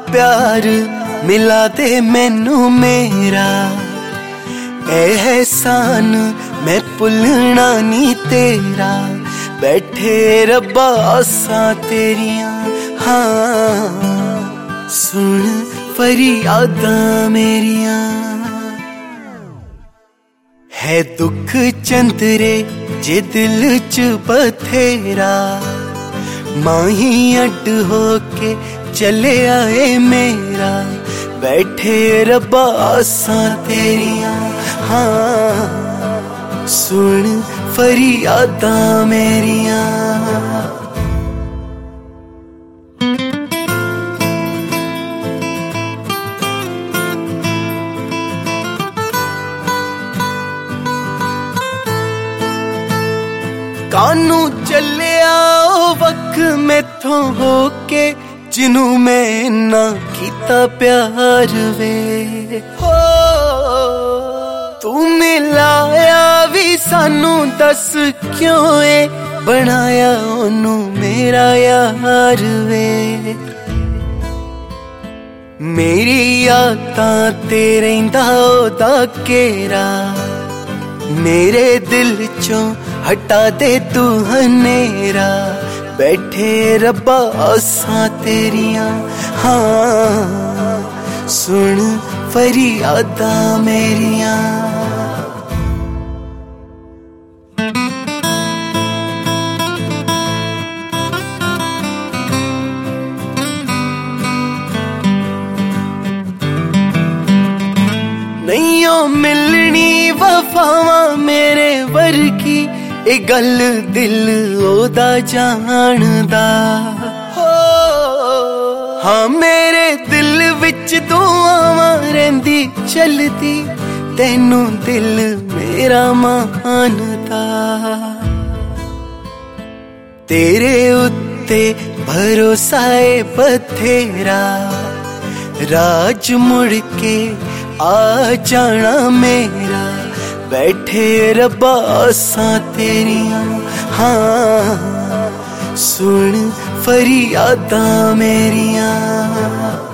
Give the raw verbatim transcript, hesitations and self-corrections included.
प्यार मिला दे मैनू मेरा, एहसान मैं भुलना नी तेरा। बैठे रब्बा आसां तेरियां, हाँ सुन फरियादां मेरियां। है दुख चंदरे जे दिल च बथेरा, माही अड होके चले आए मेरा। बैठे रब्बा आसां तेरियां, हाँ सुन फरियादां मेरियां। कानू चलिया ओ वक्त मैथों होके, जिनू मैं ना कीता प्यार वे। हो तू मिलाया भी सानू, दस क्यों ए बनाया ओनू मेरा यार वे। मेरी यादां ते रहिंदा ओदा घेरा, मेरे दिल चों हटा दे तू हनेरा। बैठे रब्बा आसां तेरियां, हाँ सुन फरियादां मेरियां। नहीं ओ मिलनी वफावां मेरे वर्गी, ए गल दिल ओदा जानदा। हो हाँ मेरे दिल विच दुआवां रहिंदी चलदी, तैनू दिल मेरा मानदा। तेरे उत्ते भरोसा ए बथेरा, राज मुड़ के आ जाना मेरा। बैठे रब्बा आसां तेरियां, हाँ सुन फरियादां मेरियां।